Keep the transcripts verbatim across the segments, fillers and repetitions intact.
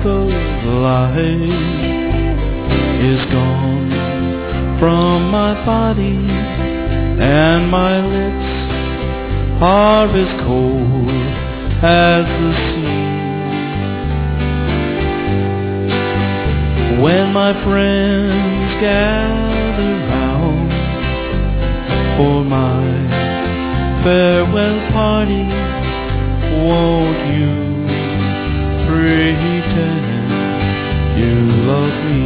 of life is gone from my body, and my lips are as cold as the sea. When my friends gather round for my farewell party, won't you pretend you love me?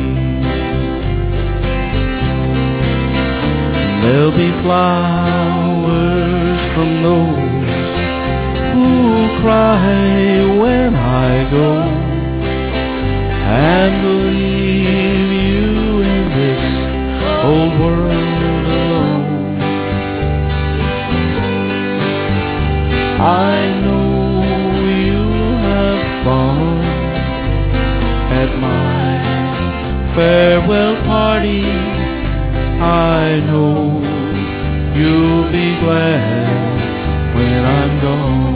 There'll be flowers from those who cry when I go, and leave you in this old world alone. I know you have fun at my farewell party. I know you'll be glad when I'm gone.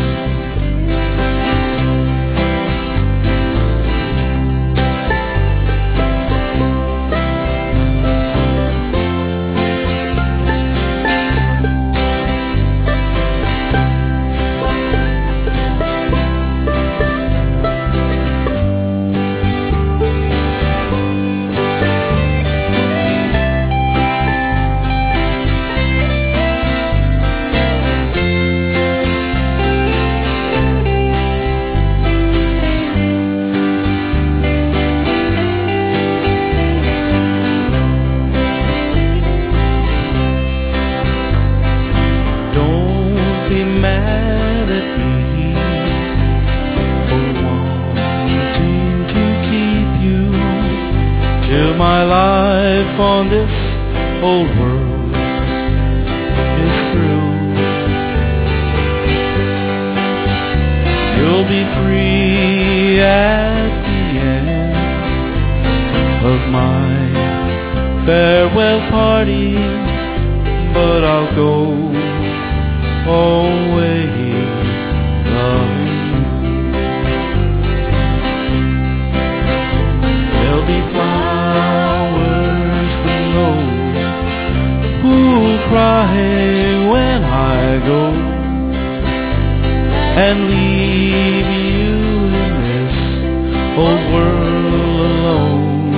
Be mad at me for wanting to keep you till my life on this old world is through. You'll be free at the end of my farewell party, but I'll go always loving you. There'll be flowers from those who cry when I go, and leave you in this old world alone.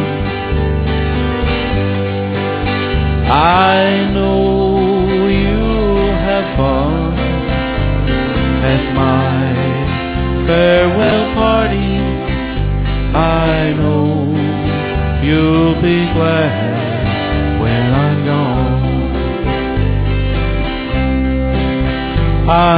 I know you'll have fun at my farewell party. I know you'll be glad when I'm gone. I